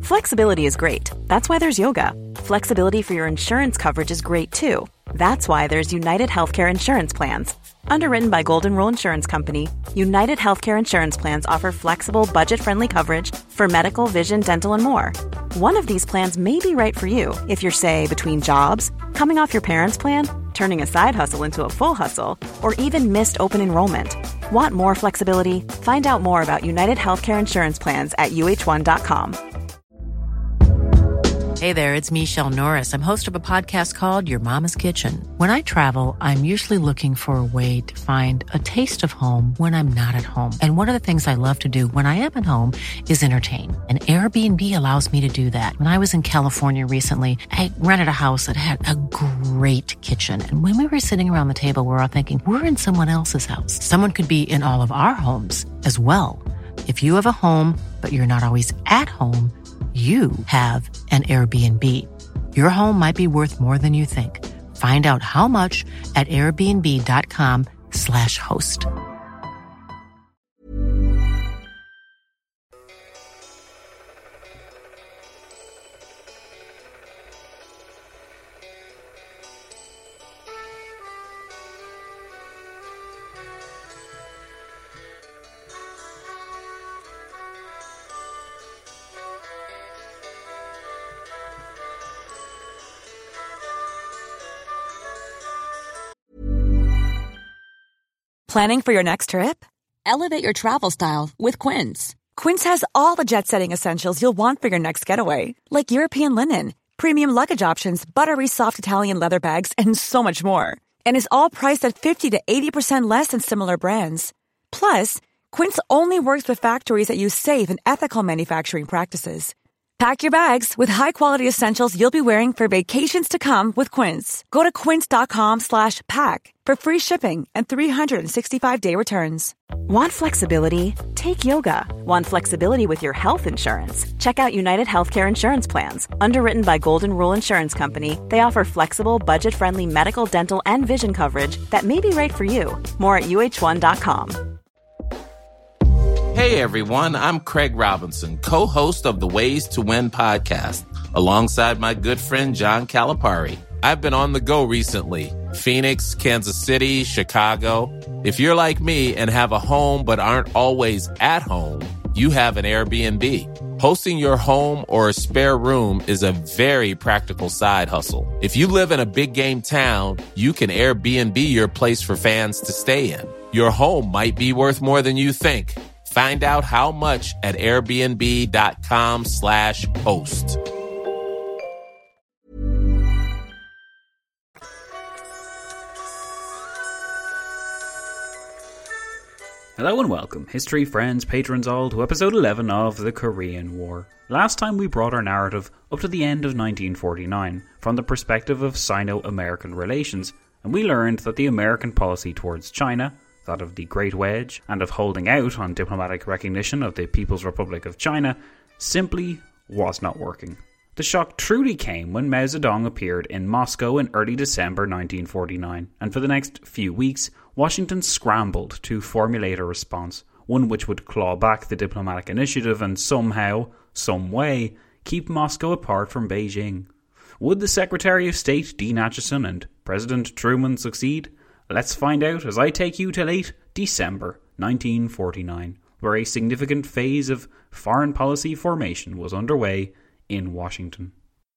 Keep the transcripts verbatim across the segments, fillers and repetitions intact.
Flexibility is great. That's why there's yoga. Flexibility for your insurance coverage is great too. That's why there's United Healthcare Insurance Plans. Underwritten by Golden Rule Insurance Company, United Healthcare Insurance Plans offer flexible, budget-friendly coverage for medical, vision, dental, and more. One of these plans may be right for you if you're, say, between jobs, coming off your parents' plan, turning a side hustle into a full hustle, or even missed open enrollment. Want more flexibility? Find out more about United Healthcare Insurance Plans at U H one dot com. Hey there, it's Michelle Norris. I'm host of a podcast called Your Mama's Kitchen. When I travel, I'm usually looking for a way to find a taste of home when I'm not at home. And one of the things I love to do when I am at home is entertain. And Airbnb allows me to do that. When I was in California recently, I rented a house that had a great kitchen. And when we were sitting around the table, we were all thinking, we're in someone else's house. Someone could be in all of our homes as well. If you have a home, but you're not always at home, you have an Airbnb. Your home might be worth more than you think. Find out how much at airbnb.com slash host. Planning for your next trip? Elevate your travel style with Quince. Quince has all the jet-setting essentials you'll want for your next getaway, like European linen, premium luggage options, buttery soft Italian leather bags, and so much more. And is all priced at fifty to eighty percent less than similar brands. Plus, Quince only works with factories that use safe and ethical manufacturing practices. Pack your bags with high-quality essentials you'll be wearing for vacations to come with Quince. Go to quince.com slash pack for free shipping and three sixty-five day returns. Want flexibility? Take yoga. Want flexibility with your health insurance? Check out United Healthcare Insurance Plans. Underwritten by Golden Rule Insurance Company, they offer flexible, budget-friendly medical, dental, and vision coverage that may be right for you. More at U H one dot com. Hey everyone, I'm Craig Robinson, co-host of the Ways to Win podcast, alongside my good friend John Calipari. I've been on the go recently. Phoenix, Kansas City, Chicago. If you're like me and have a home but aren't always at home, you have an Airbnb. Hosting your home or a spare room is a very practical side hustle. If you live in a big game town, you can Airbnb your place for fans to stay in. Your home might be worth more than you think. Find out how much at airbnb.com slash host. Hello and welcome, history, friends, patrons all, to episode eleven of the Korean War. Last time we brought our narrative up to the end of nineteen forty-nine, from the perspective of Sino-American relations, and we learned that the American policy towards China, that of the Great Wedge, and of holding out on diplomatic recognition of the People's Republic of China, simply was not working. The shock truly came when Mao Zedong appeared in Moscow in early December nineteen forty-nine, and for the next few weeks, Washington scrambled to formulate a response, one which would claw back the diplomatic initiative and somehow, some way, keep Moscow apart from Beijing. Would the Secretary of State Dean Acheson and President Truman succeed? Let's find out as I take you to late December nineteen forty-nine, where a significant phase of foreign policy formation was underway in Washington.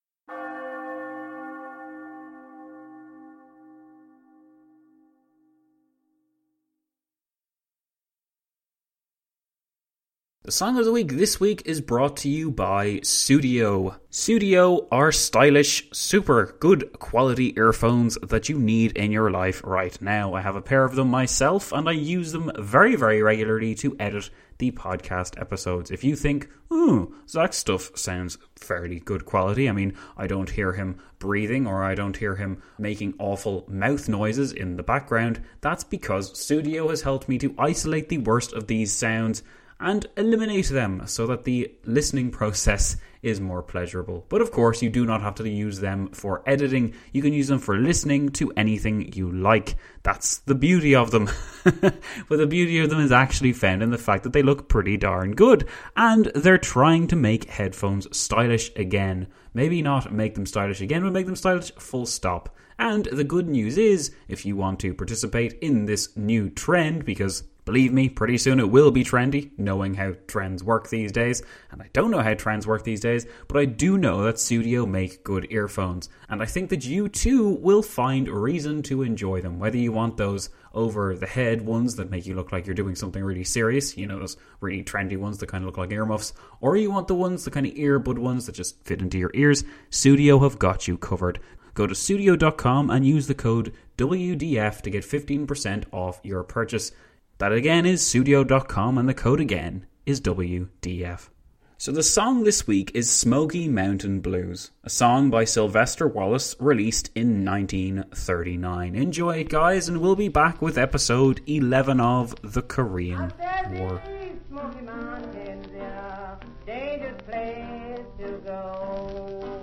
The song of the week this week is brought to you by Sudio. Sudio are stylish, super good quality earphones that you need in your life right now. I have a pair of them myself and I use them very, very regularly to edit the podcast episodes. If you think, ooh, Zach's stuff sounds fairly good quality. I mean, I don't hear him breathing or I don't hear him making awful mouth noises in the background. That's because Sudio has helped me to isolate the worst of these sounds and eliminate them so that the listening process is more pleasurable. But of course, you do not have to use them for editing. You can use them for listening to anything you like. That's the beauty of them. But the beauty of them is actually found in the fact that they look pretty darn good. And they're trying to make headphones stylish again. Maybe not make them stylish again, but make them stylish full stop. And the good news is, if you want to participate in this new trend, because believe me, pretty soon it will be trendy, knowing how trends work these days. And I don't know how trends work these days, but I do know that Sudio make good earphones. And I think that you too will find a reason to enjoy them. Whether you want those over-the-head ones that make you look like you're doing something really serious, you know, those really trendy ones that kind of look like earmuffs, or you want the ones, the kind of earbud ones that just fit into your ears, Sudio have got you covered. Go to sudio dot com and use the code W D F to get fifteen percent off your purchase. That again is sudio dot com and the code again is W D F. So the song this week is Smoky Mountain Blues, a song by Sylvester Wallace released in nineteen thirty-nine. Enjoy it, guys, and we'll be back with episode eleven of The Korean War. Smoky Mountains, yeah, dangerous place to go.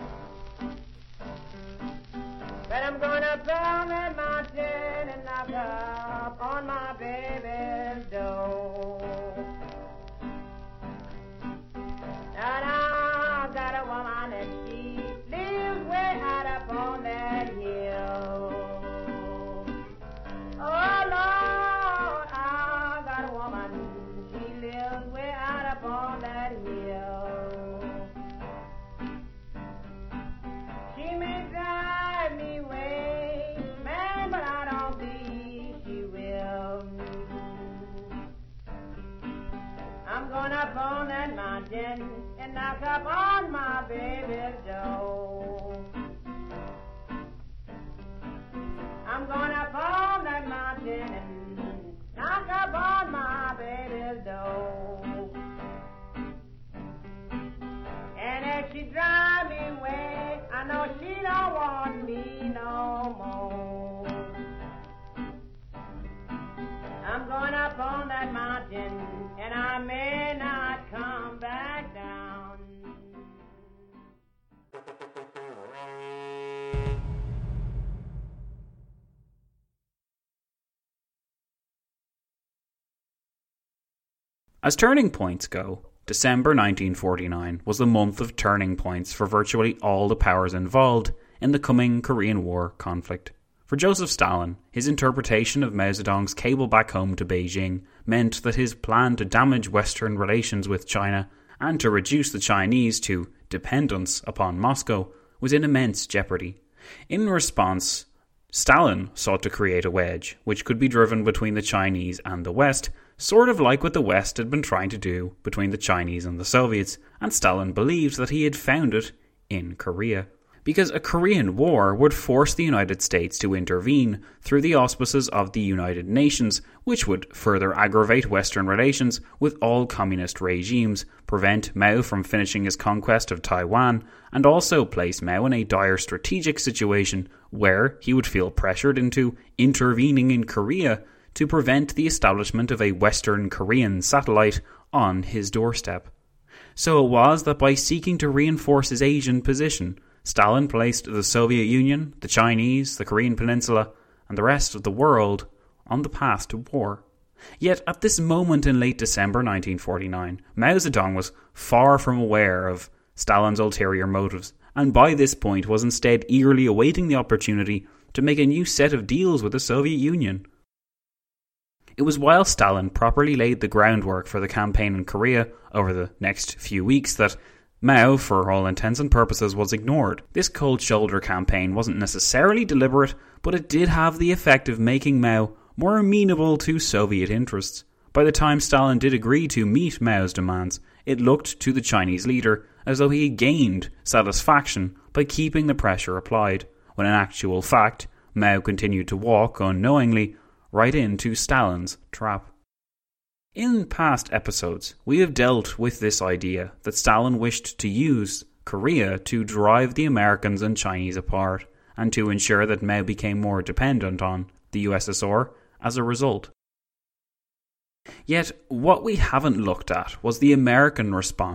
But I'm gonna climb that mountain and knock up on my baby's door. And I've got a woman and she lives way out up on that hill. Oh Lord, I've got a woman, she lives way out up on that hill. She may drive me away, man, but I don't believe she will. I'm going up on that mountain and knock up on my baby's door. I'm going up on that mountain and knock up on my baby's door. And if she drive me away, I know she don't want me no more. I'm going up on that mountain, and I may not come back down. As turning points go, December nineteen forty-nine was the month of turning points for virtually all the powers involved in the coming Korean War conflict. For Joseph Stalin, his interpretation of Mao Zedong's cable back home to Beijing meant that his plan to damage Western relations with China and to reduce the Chinese to dependence upon Moscow was in immense jeopardy. In response, Stalin sought to create a wedge which could be driven between the Chinese and the West, sort of like what the West had been trying to do between the Chinese and the Soviets, and Stalin believed that he had found it in Korea. Because a Korean War would force the United States to intervene through the auspices of the United Nations, which would further aggravate Western relations with all communist regimes, prevent Mao from finishing his conquest of Taiwan, and also place Mao in a dire strategic situation where he would feel pressured into intervening in Korea to prevent the establishment of a Western Korean satellite on his doorstep. So it was that by seeking to reinforce his Asian position, Stalin placed the Soviet Union, the Chinese, the Korean Peninsula, and the rest of the world on the path to war. Yet at this moment in late December nineteen forty-nine, Mao Zedong was far from aware of Stalin's ulterior motives, and by this point was instead eagerly awaiting the opportunity to make a new set of deals with the Soviet Union. It was while Stalin properly laid the groundwork for the campaign in Korea over the next few weeks that Mao, for all intents and purposes, was ignored. This cold shoulder campaign wasn't necessarily deliberate, but it did have the effect of making Mao more amenable to Soviet interests. By the time Stalin did agree to meet Mao's demands, it looked to the Chinese leader as though he had gained satisfaction by keeping the pressure applied, when in actual fact, Mao continued to walk unknowingly right into Stalin's trap. In past episodes, we have dealt with this idea that Stalin wished to use Korea to drive the Americans and Chinese apart, and to ensure that Mao became more dependent on the U S S R as a result. Yet, what we haven't looked at was the American response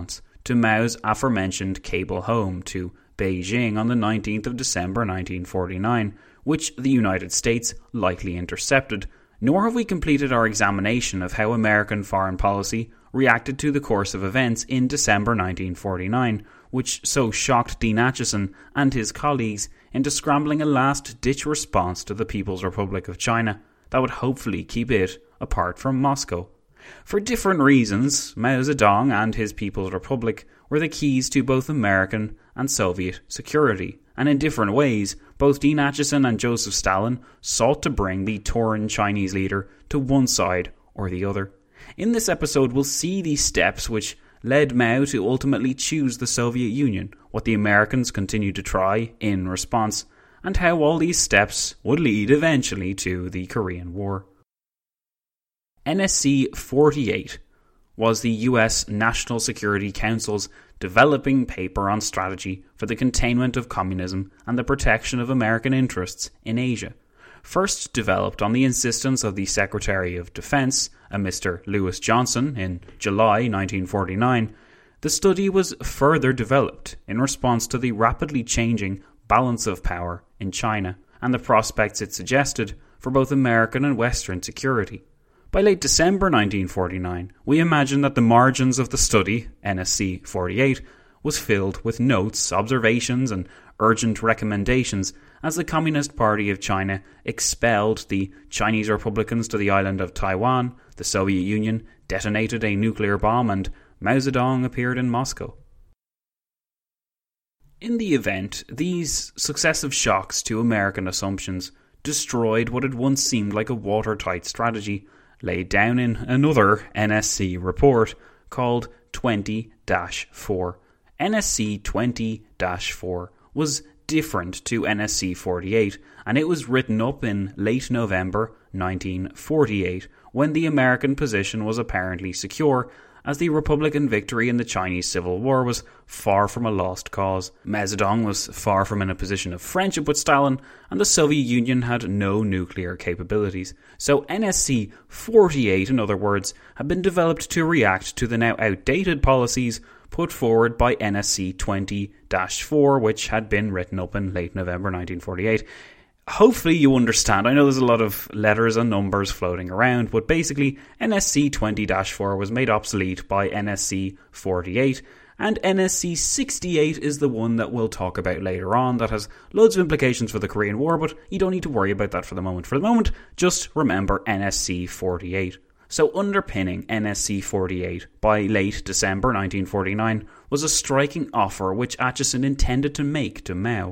to Mao's aforementioned cable home to Beijing on the nineteenth of December nineteen forty-nine, which the United States likely intercepted, nor have we completed our examination of how American foreign policy reacted to the course of events in December nineteen forty-nine, which so shocked Dean Acheson and his colleagues into scrambling a last-ditch response to the People's Republic of China that would hopefully keep it apart from Moscow. For different reasons, Mao Zedong and his People's Republic were the keys to both American and Soviet security, and in different ways, both Dean Acheson and Joseph Stalin sought to bring the torn Chinese leader to one side or the other. In this episode, we'll see these steps which led Mao to ultimately choose the Soviet Union, what the Americans continued to try in response, and how all these steps would lead eventually to the Korean War. N S C forty-eight was the U S National Security Council's developing paper on strategy for the containment of communism and the protection of American interests in Asia. First developed on the insistence of the Secretary of Defense, a Mister Lewis Johnson, in July nineteen forty-nine, the study was further developed in response to the rapidly changing balance of power in China and the prospects it suggested for both American and Western security. By late December nineteen forty-nine, we imagine that the margins of the study, N S C forty-eight, was filled with notes, observations and urgent recommendations as the Communist Party of China expelled the Chinese Republicans to the island of Taiwan, the Soviet Union detonated a nuclear bomb, and Mao Zedong appeared in Moscow. In the event, these successive shocks to American assumptions destroyed what had once seemed like a watertight strategy laid down in another N S C report called twenty dash four. N S C twenty dash four was different to N S C forty-eight, and it was written up in late November nineteen forty-eight, when the American position was apparently secure, as the Republican victory in the Chinese Civil War was far from a lost cause. Mao Zedong was far from in a position of friendship with Stalin, and the Soviet Union had no nuclear capabilities. So N S C forty-eight, in other words, had been developed to react to the now outdated policies put forward by N S C twenty dash four, which had been written up in late November nineteen forty-eight. Hopefully you understand. I know there's a lot of letters and numbers floating around, but basically N S C twenty dash four was made obsolete by N S C forty-eight, and N S C sixty-eight is the one that we'll talk about later on that has loads of implications for the Korean War, but you don't need to worry about that for the moment. For the moment, just remember N S C forty-eight. So underpinning N S C forty-eight by late December nineteen forty-nine was a striking offer which Acheson intended to make to Mao.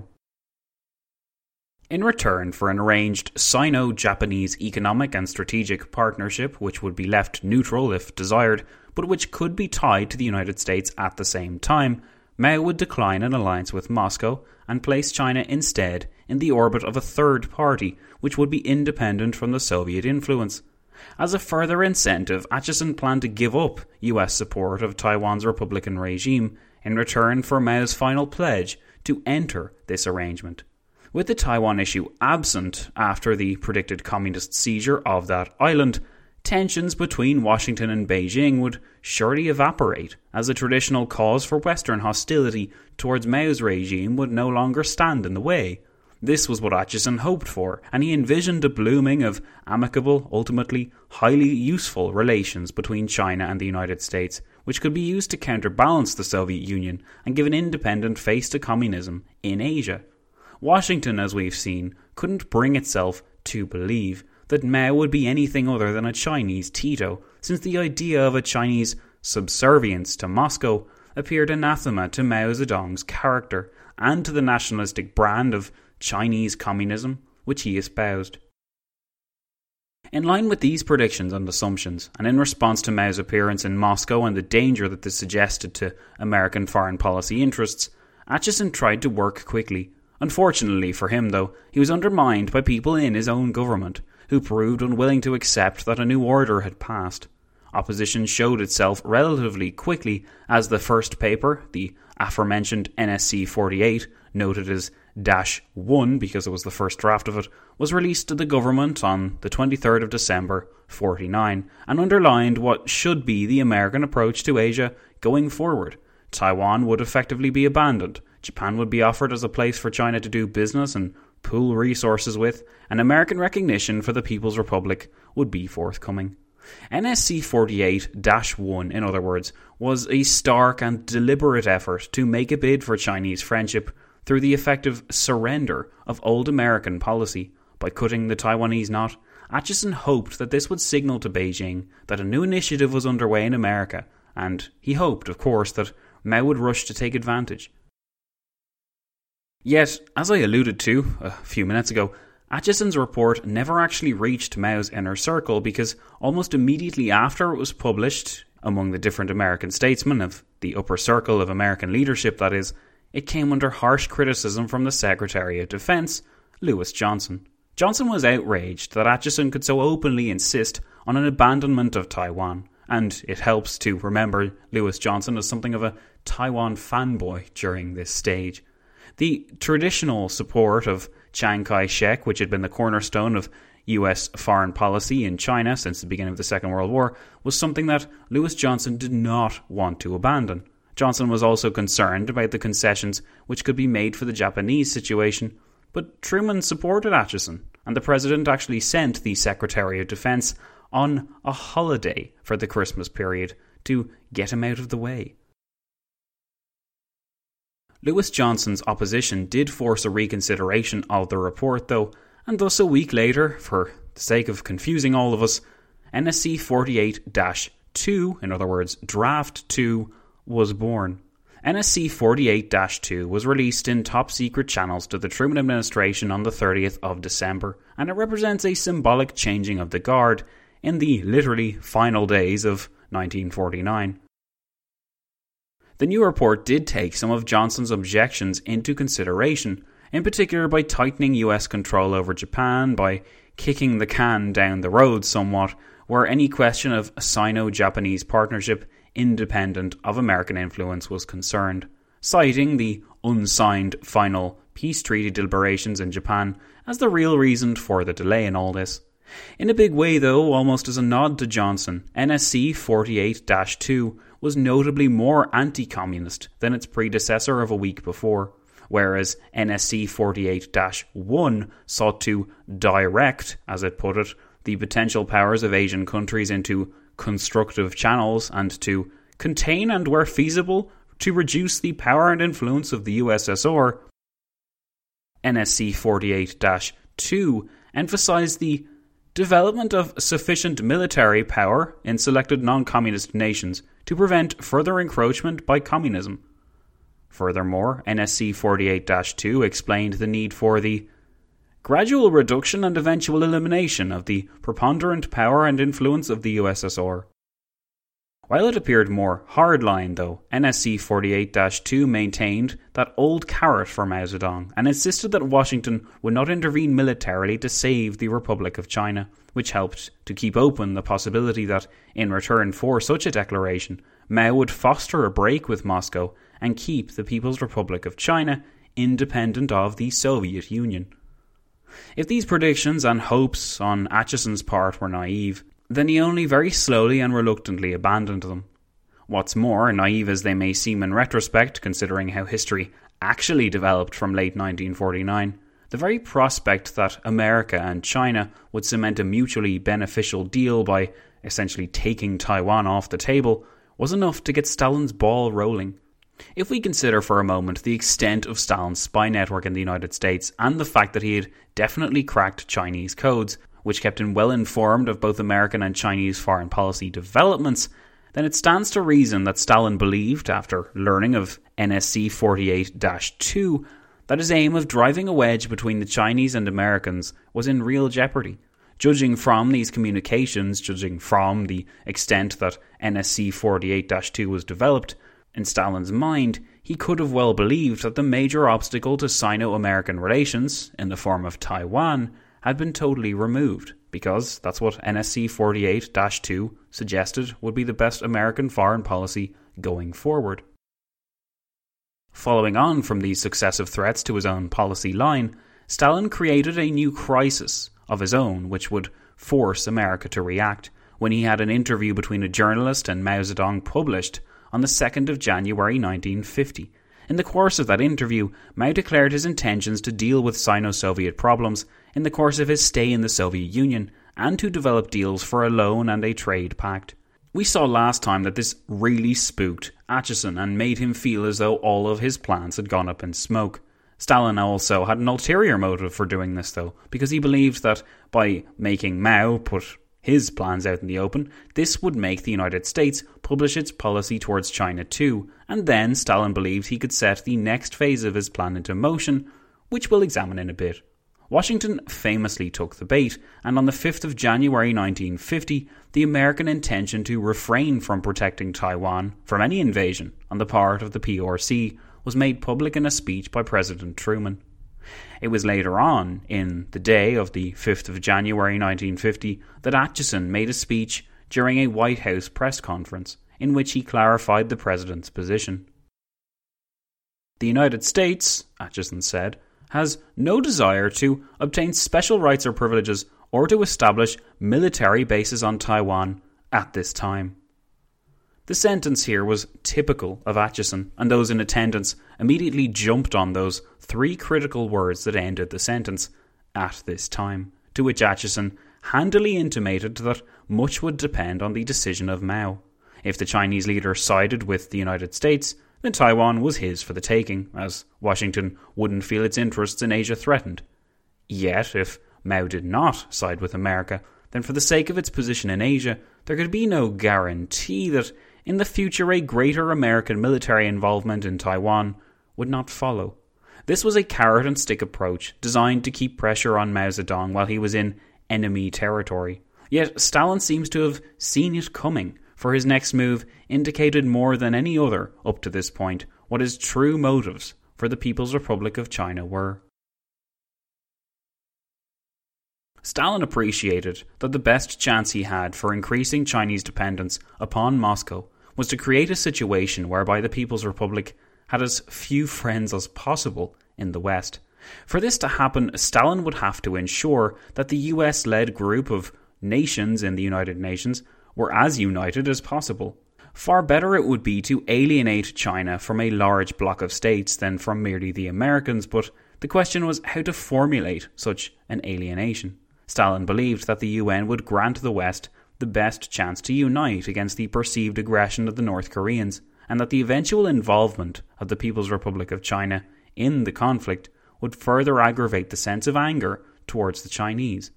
In return for an arranged Sino-Japanese economic and strategic partnership which would be left neutral if desired, but which could be tied to the United States at the same time, Mao would decline an alliance with Moscow and place China instead in the orbit of a third party which would be independent from the Soviet influence. As a further incentive, Acheson planned to give up U S support of Taiwan's Republican regime in return for Mao's final pledge to enter this arrangement. With the Taiwan issue absent after the predicted communist seizure of that island, tensions between Washington and Beijing would surely evaporate, as a traditional cause for Western hostility towards Mao's regime would no longer stand in the way. This was what Acheson hoped for, and he envisioned a blooming of amicable, ultimately highly useful relations between China and the United States, which could be used to counterbalance the Soviet Union and give an independent face to communism in Asia. Washington, as we've seen, couldn't bring itself to believe that Mao would be anything other than a Chinese Tito, since the idea of a Chinese subservience to Moscow appeared anathema to Mao Zedong's character and to the nationalistic brand of Chinese communism which he espoused. In line with these predictions and assumptions, and in response to Mao's appearance in Moscow and the danger that this suggested to American foreign policy interests, Acheson tried to work quickly. Unfortunately for him, though, he was undermined by people in his own government, who proved unwilling to accept that a new order had passed. Opposition showed itself relatively quickly as the first paper, the aforementioned N S C forty-eight, noted as Dash one because it was the first draft of it, was released to the government on the twenty-third of December forty-nine, and underlined what should be the American approach to Asia going forward, Taiwan would effectively be abandoned. Japan would be offered as a place for China to do business and pool resources with, and American recognition for the People's Republic would be forthcoming. N S C forty-eight dash one, in other words, was a stark and deliberate effort to make a bid for Chinese friendship through the effective surrender of old American policy. By cutting the Taiwanese knot, Acheson hoped that this would signal to Beijing that a new initiative was underway in America, and he hoped, of course, that Mao would rush to take advantage. Yet, as I alluded to a few minutes ago, Acheson's report never actually reached Mao's inner circle because almost immediately after it was published, among the different American statesmen of the upper circle of American leadership that is, it came under harsh criticism from the Secretary of Defense, Lewis Johnson. Johnson was outraged that Acheson could so openly insist on an abandonment of Taiwan, and it helps to remember Lewis Johnson as something of a Taiwan fanboy during this stage. The traditional support of Chiang Kai-shek, which had been the cornerstone of U S foreign policy in China since the beginning of the Second World War, was something that Lewis Johnson did not want to abandon. Johnson was also concerned about the concessions which could be made for the Japanese situation, but Truman supported Acheson, and the President actually sent the Secretary of Defense on a holiday for the Christmas period to get him out of the way. Lewis Johnson's opposition did force a reconsideration of the report, though, and thus a week later, for the sake of confusing all of us, N S C forty-eight dash two, in other words, Draft two, was born. N S C forty-eight dash two was released in top-secret channels to the Truman administration on the thirtieth of December, and it represents a symbolic changing of the guard in the literally final days of nineteen forty-nine. The new report did take some of Johnson's objections into consideration, in particular by tightening U S control over Japan, by kicking the can down the road somewhat, where any question of a Sino-Japanese partnership independent of American influence was concerned, citing the unsigned final peace treaty deliberations in Japan as the real reason for the delay in all this. In a big way though, almost as a nod to Johnson, N S C forty-eight dash two was notably more anti-communist than its predecessor of a week before, whereas N S C forty-eight dash one sought to direct, as it put it, the potential powers of Asian countries into constructive channels and to contain and, where feasible, to reduce the power and influence of the U S S R. N S C forty-eight dash two emphasised the development of sufficient military power in selected non-communist nations to prevent further encroachment by communism. Furthermore, N S C forty-eight dash two explained the need for the gradual reduction and eventual elimination of the preponderant power and influence of the U S S R. While it appeared more hardline though, N S C forty-eight dash two maintained that old carrot for Mao Zedong and insisted that Washington would not intervene militarily to save the Republic of China, which helped to keep open the possibility that, in return for such a declaration, Mao would foster a break with Moscow and keep the People's Republic of China independent of the Soviet Union. If these predictions and hopes on Acheson's part were naive, then he only very slowly and reluctantly abandoned them. What's more, naive as they may seem in retrospect, considering how history actually developed from late nineteen forty-nine, the very prospect that America and China would cement a mutually beneficial deal by essentially taking Taiwan off the table was enough to get Stalin's ball rolling. If we consider for a moment the extent of Stalin's spy network in the United States and the fact that he had definitely cracked Chinese codes, which kept him well informed of both American and Chinese foreign policy developments, then it stands to reason that Stalin believed, after learning of N S C forty-eight dash two, that his aim of driving a wedge between the Chinese and Americans was in real jeopardy. Judging from these communications, judging from the extent that N S C forty-eight dash two was developed, in Stalin's mind, he could have well believed that the major obstacle to Sino-American relations, in the form of Taiwan, had been totally removed, because that's what N S C forty-eight dash two suggested would be the best American foreign policy going forward. Following on from these successive threats to his own policy line, Stalin created a new crisis of his own which would force America to react, when he had an interview between a journalist and Mao Zedong published on the second of January nineteen fifty. In the course of that interview, Mao declared his intentions to deal with Sino-Soviet problems in the course of his stay in the Soviet Union and to develop deals for a loan and a trade pact. We saw last time that this really spooked Acheson and made him feel as though all of his plans had gone up in smoke. Stalin also had an ulterior motive for doing this though, because he believed that by making Mao put his plans out in the open, this would make the United States publish its policy towards China too, and then Stalin believed he could set the next phase of his plan into motion, which we'll examine in a bit. Washington famously took the bait, and on the fifth of January nineteen fifty, the American intention to refrain from protecting Taiwan from any invasion on the part of the P R C was made public in a speech by President Truman. It was later on, in the day of the fifth of January nineteen fifty, that Acheson made a speech during a White House press conference in which he clarified the president's position. The United States, Acheson said, has no desire to obtain special rights or privileges or to establish military bases on Taiwan at this time. The sentence here was typical of Acheson, and those in attendance immediately jumped on those three critical words that ended the sentence, "at this time," to which Acheson handily intimated that much would depend on the decision of Mao. If the Chinese leader sided with the United States, then Taiwan was his for the taking, as Washington wouldn't feel its interests in Asia threatened. Yet, if Mao did not side with America, then for the sake of its position in Asia, there could be no guarantee that in the future a greater American military involvement in Taiwan would not follow. This was a carrot and stick approach designed to keep pressure on Mao Zedong while he was in enemy territory. Yet Stalin seems to have seen it coming, for his next move indicated more than any other up to this point what his true motives for the People's Republic of China were. Stalin appreciated that the best chance he had for increasing Chinese dependence upon Moscow was to create a situation whereby the People's Republic had as few friends as possible in the West. For this to happen, Stalin would have to ensure that the U S-led group of nations in the United Nations were as united as possible. Far better it would be to alienate China from a large bloc of states than from merely the Americans, but the question was how to formulate such an alienation. Stalin believed that the U N would grant the West the best chance to unite against the perceived aggression of the North Koreans, and that the eventual involvement of the People's Republic of China in the conflict would further aggravate the sense of anger towards the Chinese.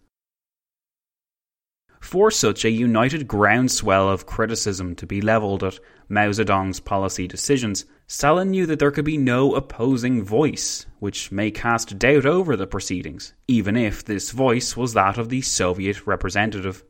For such a united groundswell of criticism to be levelled at Mao Zedong's policy decisions, Stalin knew that there could be no opposing voice, which may cast doubt over the proceedings, even if this voice was that of the Soviet representative.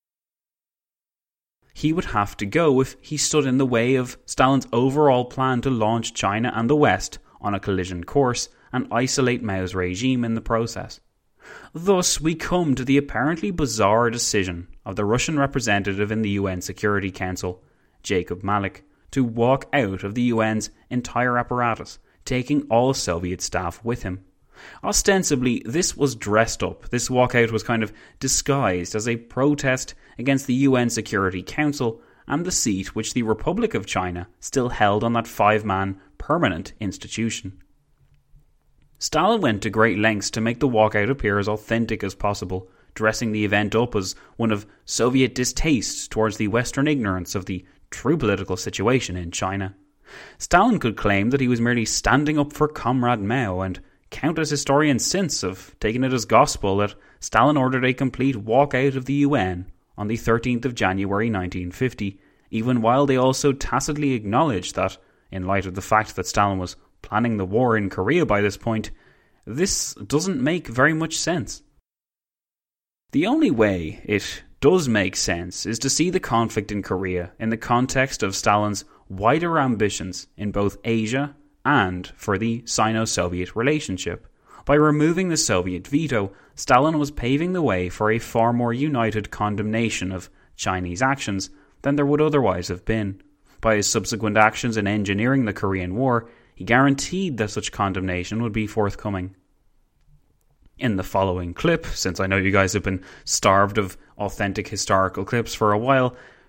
He would have to go if he stood in the way of Stalin's overall plan to launch China and the West on a collision course and isolate Mao's regime in the process. Thus, we come to the apparently bizarre decision of the Russian representative in the U N Security Council, Jacob Malik, to walk out of the U N's entire apparatus, taking all Soviet staff with him. Ostensibly, this was dressed up. This walkout was kind of disguised as a protest against the U N Security Council and the seat which the Republic of China still held on that five-man permanent institution. Stalin went to great lengths to make the walkout appear as authentic as possible, dressing the event up as one of Soviet distaste towards the Western ignorance of the true political situation in China. Stalin could claim that he was merely standing up for Comrade Mao, and countless historians since have taken it as gospel that Stalin ordered a complete walkout of the U N on the thirteenth of January nineteen fifty, even while they also tacitly acknowledged that, in light of the fact that Stalin was planning the war in Korea by this point, this doesn't make very much sense. The only way it does make sense is to see the conflict in Korea in the context of Stalin's wider ambitions in both Asia and for the Sino-Soviet relationship. By removing the Soviet veto, Stalin was paving the way for a far more united condemnation of Chinese actions than there would otherwise have been. By his subsequent actions in engineering the Korean War, he guaranteed that such condemnation would be forthcoming. In the following clip, since I know you guys have been starved of authentic historical clips for a while,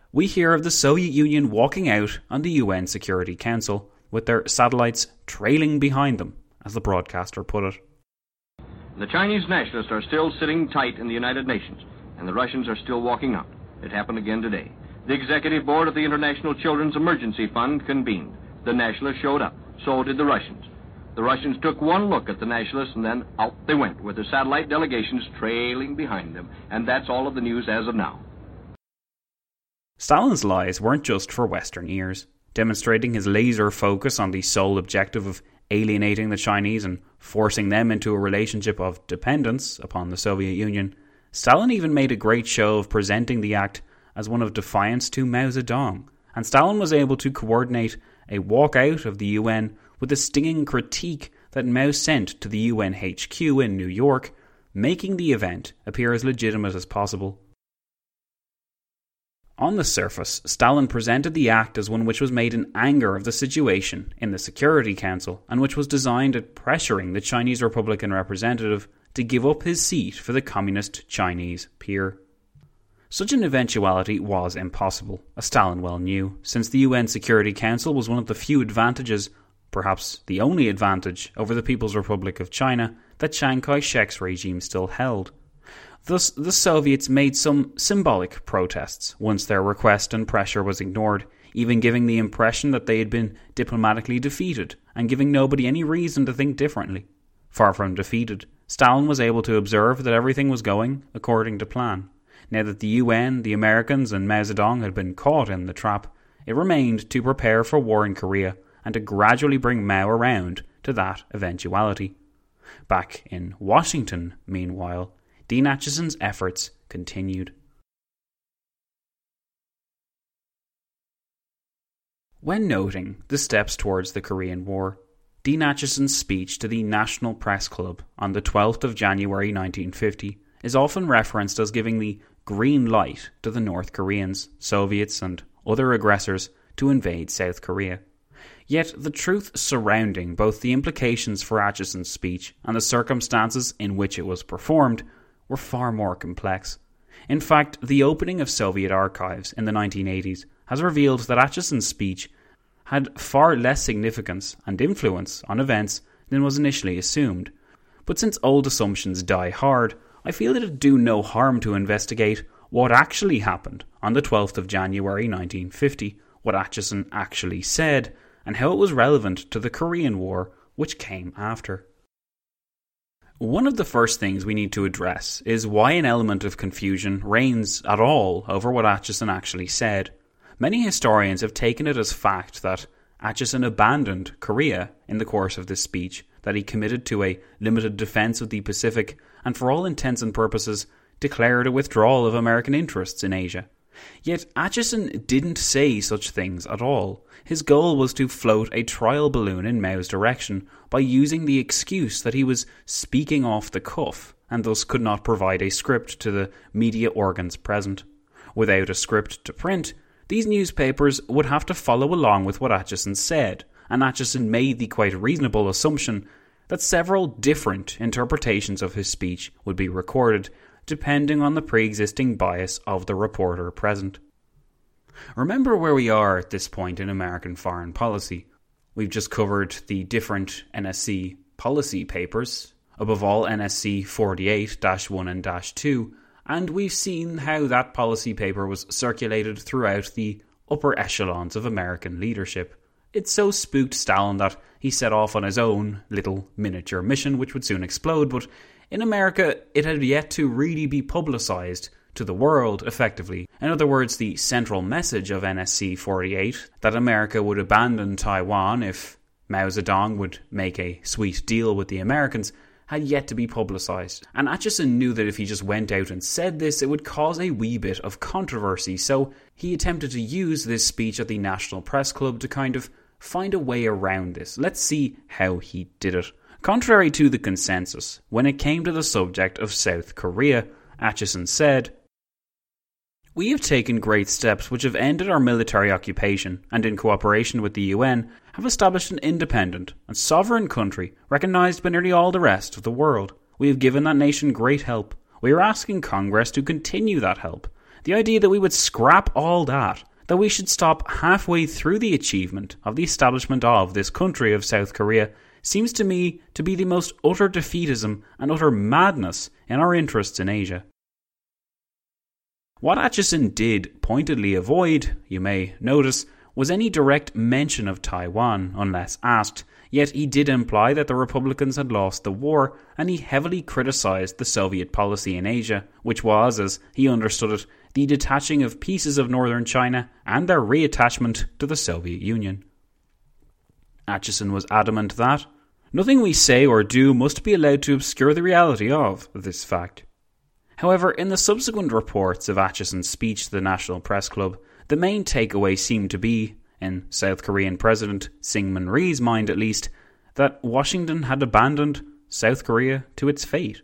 we hear of the Soviet Union walking out on the U N Security Council, with their satellites trailing behind them, as the broadcaster put it. The Chinese nationalists are still sitting tight in the United Nations, and the Russians are still walking out. It happened again today. The executive board of the International Children's Emergency Fund convened. The nationalists showed up. So did the Russians. The Russians took one look at the nationalists, and then out they went, with their satellite delegations trailing behind them. And that's all of the news as of now. Stalin's lies weren't just for Western ears. Demonstrating his laser focus on the sole objective of alienating the Chinese and forcing them into a relationship of dependence upon the Soviet Union, Stalin even made a great show of presenting the act as one of defiance to Mao Zedong, and Stalin was able to coordinate a walkout of the U N with a stinging critique that Mao sent to the U N H Q in New York, making the event appear as legitimate as possible. On the surface, Stalin presented the act as one which was made in anger of the situation in the Security Council, and which was designed at pressuring the Chinese Republican representative to give up his seat for the communist Chinese peer. Such an eventuality was impossible, as Stalin well knew, since the U N Security Council was one of the few advantages, perhaps the only advantage, over the People's Republic of China that Chiang Kai-shek's regime still held. Thus, the Soviets made some symbolic protests once their request and pressure was ignored, even giving the impression that they had been diplomatically defeated and giving nobody any reason to think differently. Far from defeated, Stalin was able to observe that everything was going according to plan. Now that the U N, the Americans and Mao Zedong had been caught in the trap, it remained to prepare for war in Korea and to gradually bring Mao around to that eventuality. Back in Washington, meanwhile, Dean Acheson's efforts continued. When noting the steps towards the Korean War, Dean Acheson's speech to the National Press Club on the twelfth of January nineteen fifty is often referenced as giving the green light to the North Koreans, Soviets and other aggressors to invade South Korea. Yet the truth surrounding both the implications for Acheson's speech and the circumstances in which it was performed were far more complex. In fact, the opening of Soviet archives in the nineteen eighties has revealed that Acheson's speech had far less significance and influence on events than was initially assumed. But since old assumptions die hard, I feel it would do no harm to investigate what actually happened on the twelfth of January nineteen fifty, what Acheson actually said, and how it was relevant to the Korean War, which came after. One of the first things we need to address is why an element of confusion reigns at all over what Acheson actually said. Many historians have taken it as fact that Acheson abandoned Korea in the course of this speech, that he committed to a limited defence of the Pacific, and for all intents and purposes declared a withdrawal of American interests in Asia. Yet Acheson didn't say such things at all. His goal was to float a trial balloon in Mao's direction by using the excuse that he was speaking off the cuff and thus could not provide a script to the media organs present. Without a script to print, these newspapers would have to follow along with what Acheson said, and Acheson made the quite reasonable assumption that several different interpretations of his speech would be recorded, depending on the pre-existing bias of the reporter present. Remember where we are at this point in American foreign policy. We've just covered the different N S C policy papers, above all N S C forty-eight dash one and dash two, and we've seen how that policy paper was circulated throughout the upper echelons of American leadership. It so spooked Stalin that he set off on his own little miniature mission, which would soon explode, but in America it had yet to really be publicised to the world effectively. In other words, the central message of N S C forty-eight, that America would abandon Taiwan if Mao Zedong would make a sweet deal with the Americans, had yet to be publicised. And Acheson knew that if he just went out and said this, it would cause a wee bit of controversy, so he attempted to use this speech at the National Press Club to kind of find a way around this. Let's see how he did it. Contrary to the consensus, when it came to the subject of South Korea, Acheson said, "We have taken great steps which have ended our military occupation and in cooperation with the U N have established an independent and sovereign country recognised by nearly all the rest of the world. We have given that nation great help. We are asking Congress to continue that help. The The idea that we would scrap all that, that we should stop halfway through the achievement of the establishment of this country of South Korea, seems to me to be the most utter defeatism and utter madness in our interests in Asia. What Acheson did pointedly avoid, you may notice, was any direct mention of Taiwan unless asked, yet he did imply that the Republicans had lost the war, and he heavily criticised the Soviet policy in Asia, which was, as he understood it, the detaching of pieces of northern China and their reattachment to the Soviet Union. Acheson was adamant that nothing we say or do must be allowed to obscure the reality of this fact. However, in the subsequent reports of Acheson's speech to the National Press Club, the main takeaway seemed to be, in South Korean President Syngman Rhee's mind at least, that Washington had abandoned South Korea to its fate.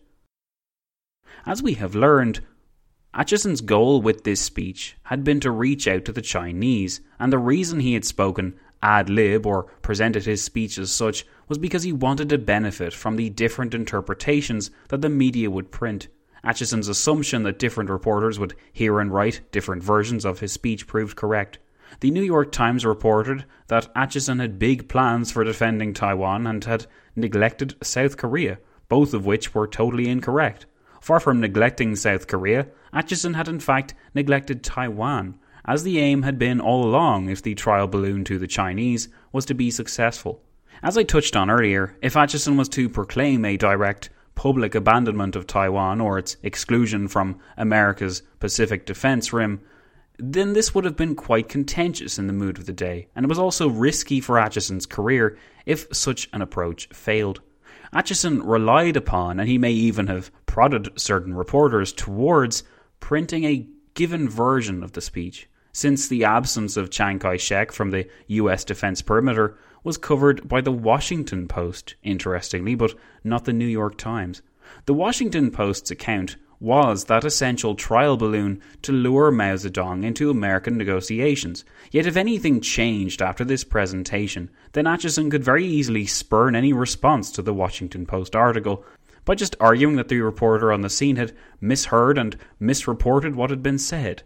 As we have learned, Acheson's goal with this speech had been to reach out to the Chinese, and the reason he had spoken ad lib or presented his speech as such was because he wanted to benefit from the different interpretations that the media would print. Acheson's assumption that different reporters would hear and write different versions of his speech proved correct. The New York Times reported that Acheson had big plans for defending Taiwan and had neglected South Korea, both of which were totally incorrect. Far from neglecting South Korea, Acheson had in fact neglected Taiwan, as the aim had been all along if the trial balloon to the Chinese was to be successful. As I touched on earlier, if Acheson was to proclaim a direct public abandonment of Taiwan or its exclusion from America's Pacific Defense Rim, then this would have been quite contentious in the mood of the day, and it was also risky for Acheson's career if such an approach failed. Acheson relied upon, and he may even have prodded certain reporters towards, printing a given version of the speech, since the absence of Chiang Kai-shek from the U S defense perimeter was covered by the Washington Post, interestingly, but not the New York Times. The Washington Post's account was that essential trial balloon to lure Mao Zedong into American negotiations. Yet if anything changed after this presentation, then Acheson could very easily spurn any response to the Washington Post article by just arguing that the reporter on the scene had misheard and misreported what had been said.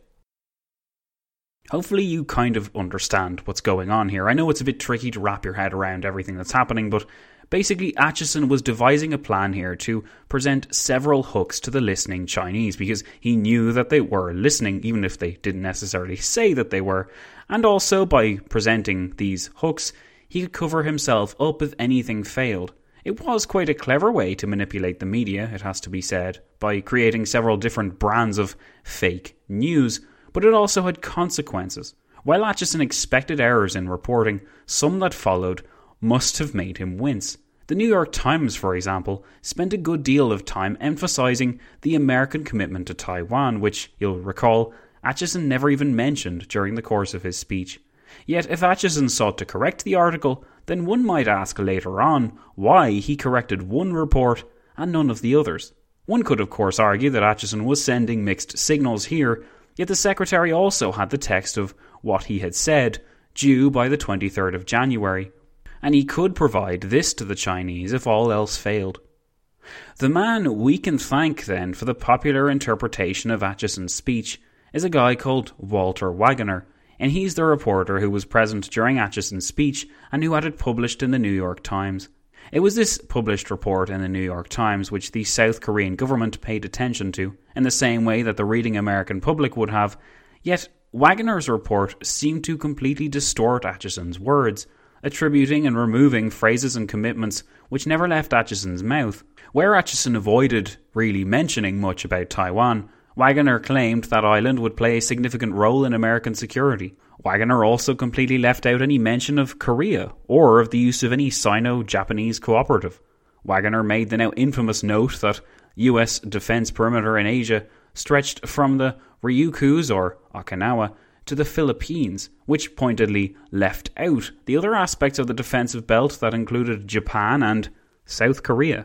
Hopefully you kind of understand what's going on here. I know it's a bit tricky to wrap your head around everything that's happening, but basically Acheson was devising a plan here to present several hooks to the listening Chinese, because he knew that they were listening, even if they didn't necessarily say that they were, and also by presenting these hooks, he could cover himself up if anything failed. It was quite a clever way to manipulate the media, it has to be said, by creating several different brands of fake news, but it also had consequences. While Acheson expected errors in reporting, some that followed must have made him wince. The New York Times, for example, spent a good deal of time emphasizing the American commitment to Taiwan, which, you'll recall, Acheson never even mentioned during the course of his speech. Yet if Acheson sought to correct the article, then one might ask later on why he corrected one report and none of the others. One could of course argue that Acheson was sending mixed signals here, yet the Secretary also had the text of what he had said, due by the twenty-third of January, and he could provide this to the Chinese if all else failed. The man we can thank then for the popular interpretation of Acheson's speech is a guy called Walter Wagoner, and he's the reporter who was present during Acheson's speech and who had it published in the New York Times. It was this published report in the New York Times which the South Korean government paid attention to, in the same way that the reading American public would have, yet Wagoner's report seemed to completely distort Acheson's words, attributing and removing phrases and commitments which never left Acheson's mouth. Where Acheson avoided really mentioning much about Taiwan, Wagoner claimed that island would play a significant role in American security. Wagoner also completely left out any mention of Korea, or of the use of any Sino-Japanese cooperative. Wagoner made the now infamous note that U S defense perimeter in Asia stretched from the Ryukyus, or Okinawa, to the Philippines, which pointedly left out the other aspects of the defensive belt that included Japan and South Korea.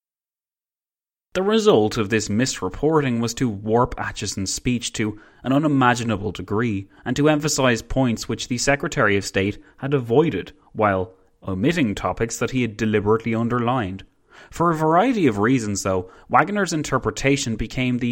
The result of this misreporting was to warp Acheson's speech to an unimaginable degree and to emphasize points which the Secretary of State had avoided, while omitting topics that he had deliberately underlined. For a variety of reasons, though, Wagoner's interpretation became the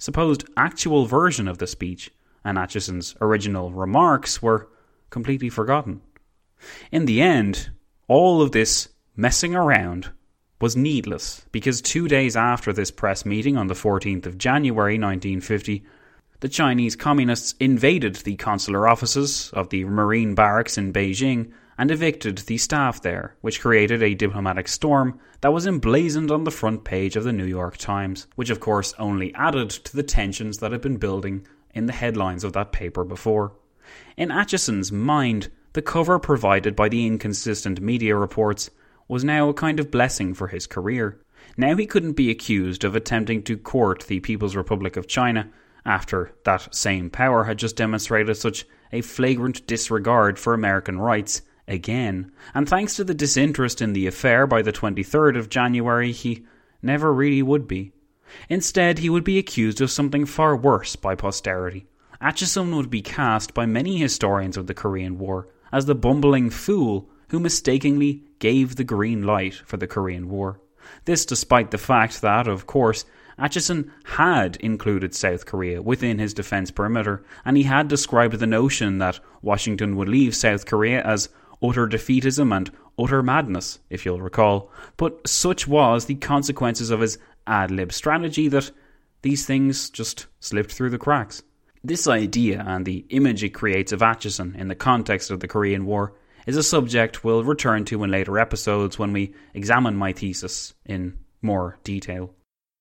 supposed actual version of the speech, and Acheson's original remarks were completely forgotten. In the end, all of this messing around was needless, because two days after this press meeting on the fourteenth of January nineteen fifty, the Chinese Communists invaded the consular offices of the Marine Barracks in Beijing and evicted the staff there, which created a diplomatic storm that was emblazoned on the front page of the New York Times, which of course only added to the tensions that had been building in the headlines of that paper before. In Acheson's mind, the cover provided by the inconsistent media reports was now a kind of blessing for his career. Now he couldn't be accused of attempting to court the People's Republic of China after that same power had just demonstrated such a flagrant disregard for American rights again, and thanks to the disinterest in the affair by the twenty-third of January, he never really would be. Instead, he would be accused of something far worse by posterity. Acheson would be cast by many historians of the Korean War as the bumbling fool who mistakenly gave the green light for the Korean War. This despite the fact that, of course, Acheson had included South Korea within his defence perimeter, and he had described the notion that Washington would leave South Korea as utter defeatism and utter madness, if you'll recall. But such was the consequences of his ad-lib strategy that these things just slipped through the cracks. This idea and the image it creates of Acheson in the context of the Korean War is a subject we'll return to in later episodes when we examine my thesis in more detail.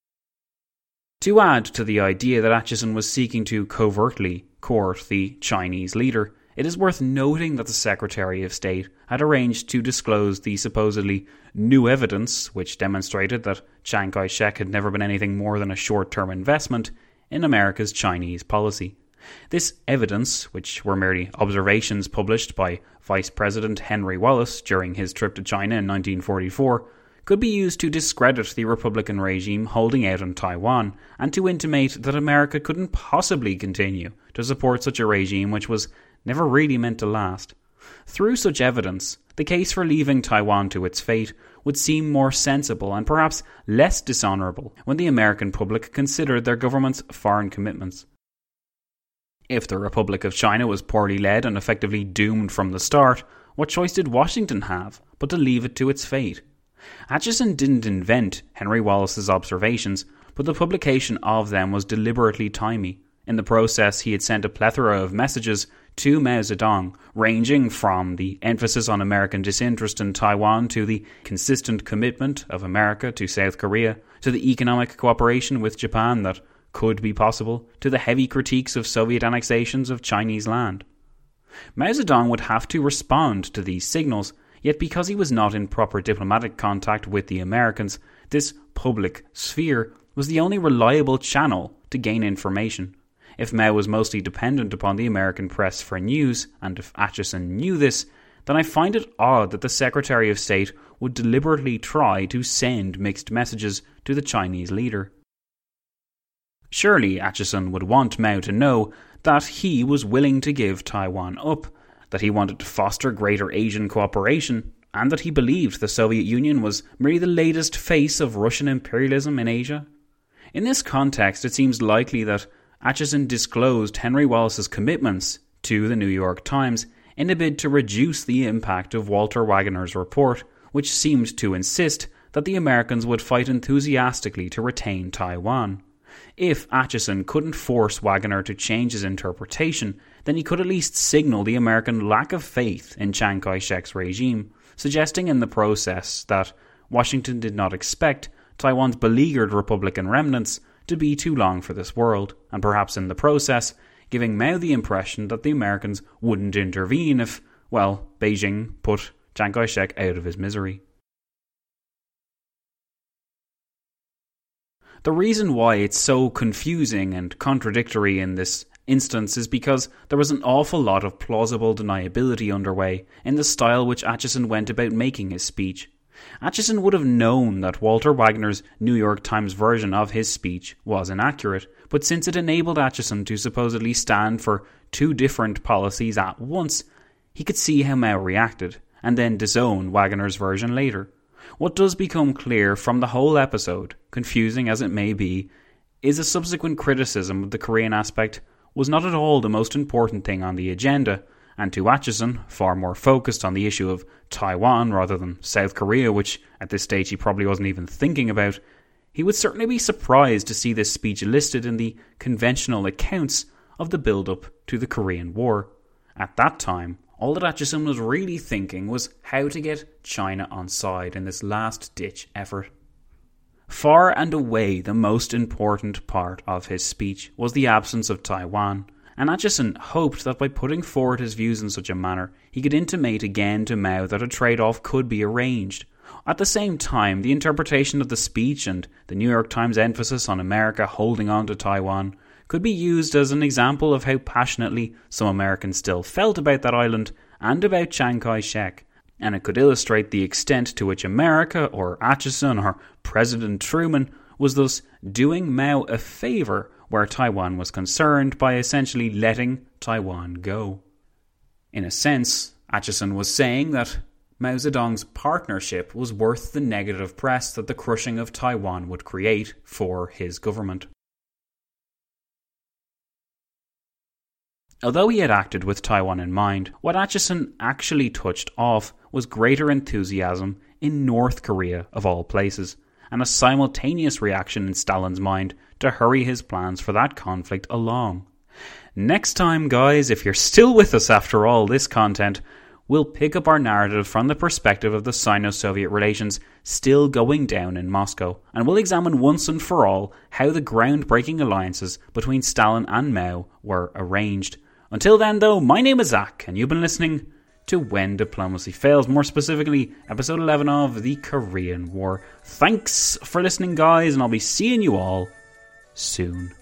To add to the idea that Acheson was seeking to covertly court the Chinese leader, it is worth noting that the Secretary of State had arranged to disclose the supposedly new evidence which demonstrated that Chiang Kai-shek had never been anything more than a short-term investment in America's Chinese policy. This evidence, which were merely observations published by Vice President Henry Wallace during his trip to China in nineteen forty-four, could be used to discredit the Republican regime holding out on Taiwan and to intimate that America couldn't possibly continue to support such a regime which was never really meant to last. Through such evidence, the case for leaving Taiwan to its fate would seem more sensible and perhaps less dishonourable when the American public considered their government's foreign commitments. If the Republic of China was poorly led and effectively doomed from the start, what choice did Washington have but to leave it to its fate? Acheson didn't invent Henry Wallace's observations, but the publication of them was deliberately timely. In the process, he had sent a plethora of messages to Mao Zedong, ranging from the emphasis on American disinterest in Taiwan to the consistent commitment of America to South Korea, to the economic cooperation with Japan that could be possible, to the heavy critiques of Soviet annexations of Chinese land. Mao Zedong would have to respond to these signals, yet because he was not in proper diplomatic contact with the Americans, this public sphere was the only reliable channel to gain information. If Mao was mostly dependent upon the American press for news, and if Acheson knew this, then I find it odd that the Secretary of State would deliberately try to send mixed messages to the Chinese leader. Surely Acheson would want Mao to know that he was willing to give Taiwan up, that he wanted to foster greater Asian cooperation, and that he believed the Soviet Union was merely the latest face of Russian imperialism in Asia. In this context, it seems likely that Acheson disclosed Henry Wallace's commitments to the New York Times in a bid to reduce the impact of Walter Wagner's report, which seemed to insist that the Americans would fight enthusiastically to retain Taiwan. If Acheson couldn't force Wagner to change his interpretation, then he could at least signal the American lack of faith in Chiang Kai-shek's regime, suggesting in the process that Washington did not expect Taiwan's beleaguered Republican remnants to be too long for this world, and perhaps in the process giving Mao the impression that the Americans wouldn't intervene if, well, Beijing put Chiang Kai-shek out of his misery. The reason why it's so confusing and contradictory in this instance is because there was an awful lot of plausible deniability underway in the style which Acheson went about making his speech. Acheson would have known that Walter Wagner's New York Times version of his speech was inaccurate, but since it enabled Acheson to supposedly stand for two different policies at once, he could see how Mao reacted, and then disown Wagner's version later. What does become clear from the whole episode, confusing as it may be, is a subsequent criticism of the Korean aspect was not at all the most important thing on the agenda, and to Acheson, far more focused on the issue of Taiwan rather than South Korea, which at this stage he probably wasn't even thinking about, he would certainly be surprised to see this speech listed in the conventional accounts of the build-up to the Korean War. At that time, all that Acheson was really thinking was how to get China on side in this last-ditch effort. Far and away the most important part of his speech was the absence of Taiwan, and Acheson hoped that by putting forward his views in such a manner, he could intimate again to Mao that a trade-off could be arranged. At the same time, the interpretation of the speech and the New York Times emphasis on America holding on to Taiwan could be used as an example of how passionately some Americans still felt about that island and about Chiang Kai-shek, and it could illustrate the extent to which America, or Acheson, or President Truman was thus doing Mao a favour where Taiwan was concerned by essentially letting Taiwan go. In a sense, Acheson was saying that Mao Zedong's partnership was worth the negative press that the crushing of Taiwan would create for his government. Although he had acted with Taiwan in mind, what Acheson actually touched off was greater enthusiasm in North Korea of all places, and a simultaneous reaction in Stalin's mind to hurry his plans for that conflict along. Next time, guys, if you're still with us after all this content, we'll pick up our narrative from the perspective of the Sino-Soviet relations still going down in Moscow, and we'll examine once and for all how the groundbreaking alliances between Stalin and Mao were arranged. Until then, though, my name is Zach, and you've been listening to When Diplomacy Fails, more specifically, episode eleven of the Korean War. Thanks for listening, guys, and I'll be seeing you all soon.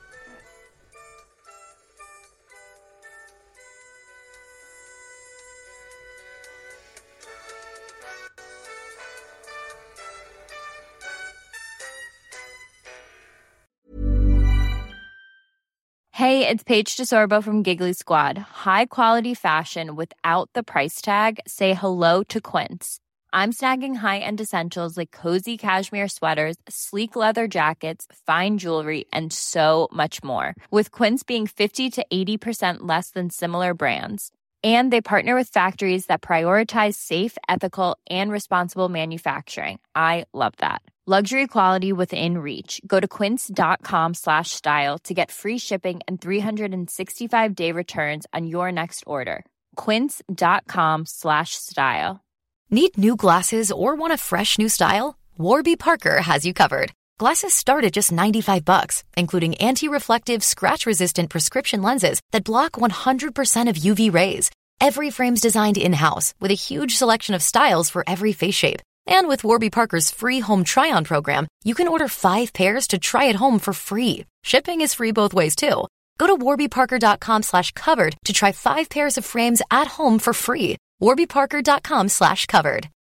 Hey, it's Paige DeSorbo from Giggly Squad. High quality fashion without the price tag. Say hello to Quince. I'm snagging high-end essentials like cozy cashmere sweaters, sleek leather jackets, fine jewelry, and so much more. With Quince being fifty to eighty percent less than similar brands. And they partner with factories that prioritize safe, ethical, and responsible manufacturing. I love that. Luxury quality within reach. Go to quince.com slash style to get free shipping and three sixty-five day returns on your next order. Quince.com slash style. Need new glasses or want a fresh new style? Warby Parker has you covered. Glasses start at just ninety-five bucks, including anti-reflective, scratch-resistant prescription lenses that block one hundred percent of U V rays. Every frame's designed in-house with a huge selection of styles for every face shape. And with Warby Parker's free home try-on program, you can order five pairs to try at home for free. Shipping is free both ways, too. Go to warbyparker.com slash covered to try five pairs of frames at home for free. warbyparker.com slash covered.